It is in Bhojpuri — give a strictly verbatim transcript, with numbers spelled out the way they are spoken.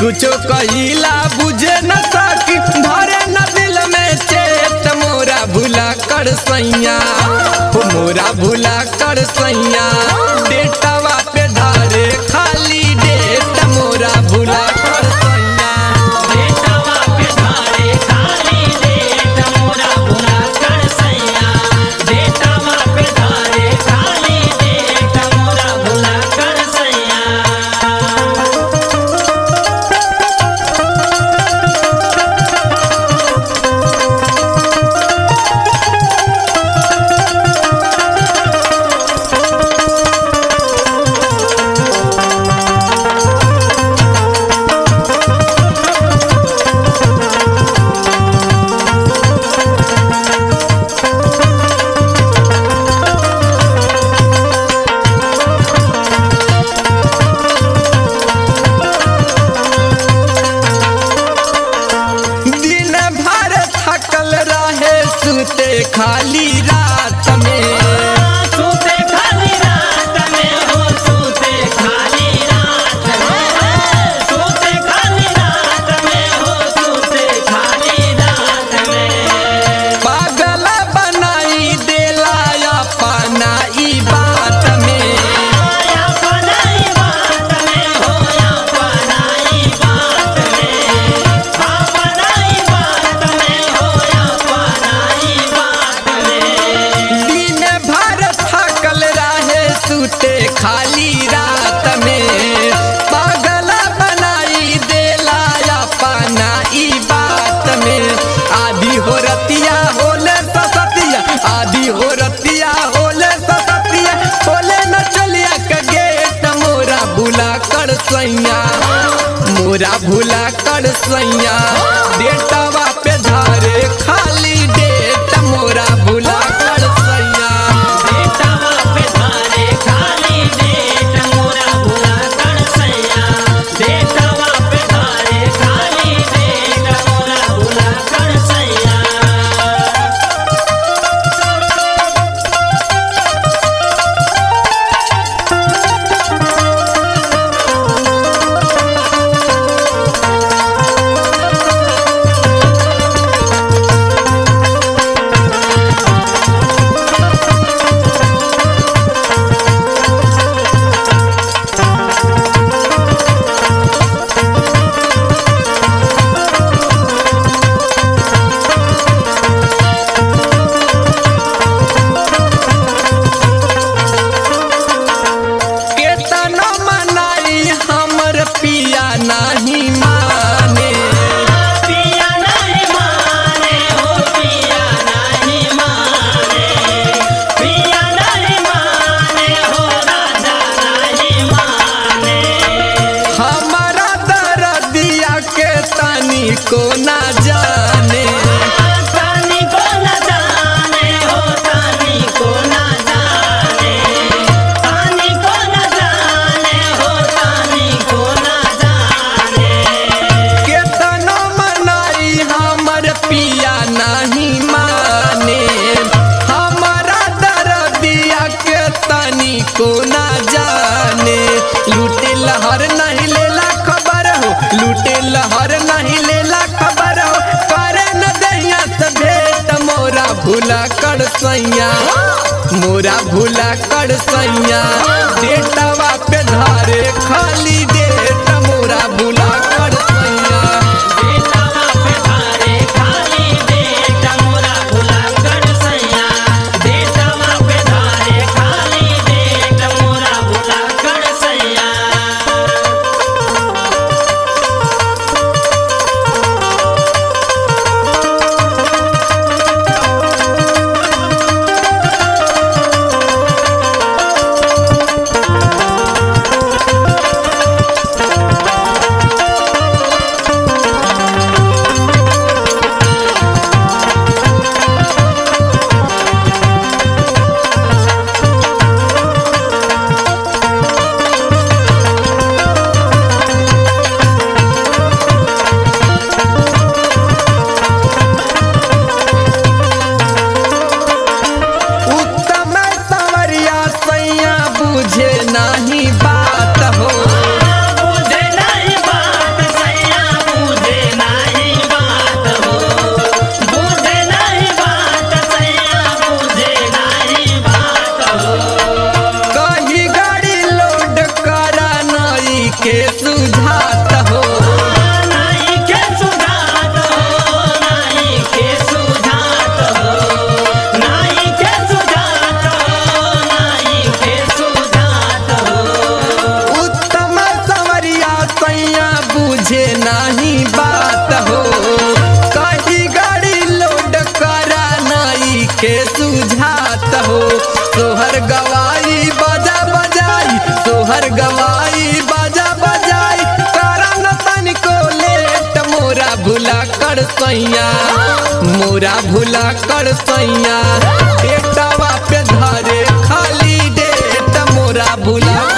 कुछो कहिला बुझे न सकी धरे न दिल में चेत मोरा भुला कर सैया मोरा भुला कर सैया डेटवा पे धारे खाली डेट मोरा भुला कर सैया डेटवा पे धारे खाली डेट मोरा भुला कर सैया डेटवा पे धारे खाली डेट मोरा भुला कर सैया सुते खाली रात में सूते खाली रात में हो सूते खाली रात में सूते खाली रात में हो सूते खाली रात में पागल बनाई देला अपना ई बात में अपना ई बात में हो अपना ई बात में अपना ई बात में हो अपना ई बात में दिन भर थकल रहे सुते खाली रात में पागल बनाई देला अपना ई बात में आधी हो रतिया होले ससतिया आधी हो रतिया होले ससतिया होले न चलिया के गेट मोरा भुला कर सैया मोरा भुला कर सैया डेटवा पे धारे खाली डेट मोरा भुला कर सैया डेटवा पे धारे खाली डेट मोरा भुला कर सैया डेटवा पे धारे खाली डेट मोरा भुला कर सैया केतनो मनाई हमर पिया नहीं माने पिया नहीं माने हो पिया नहीं माने पिया नहीं माने हो राजा नहीं माने हमारा दर्दिया के तनी को ना जाने तानी को न जाने हो तानी को न जाने तानी को न जाने हो तानी को न जाने केतनो मनाई हमर पिया नहीं माने हमारा दर्दिया के तनी को ना जाने लूटे लहर नहीं लेला खबर हो लूटे लहर नहीं लेला खबर हो करे न दहिया से भेंट मोरा भुला कर सैया मोरा भुला कर सैया डेटवा पे धारे खाली डेट मोरा भुला कर सैया डेटवा पे धारे खाली डेट मोरा भुला कर सैया डेटवा पे धारे खाली डेट मोरा भुला कर सैया कर सैया मोरा भुला कर सैया डेटवा पे धरे खाली डेट मोरा भुला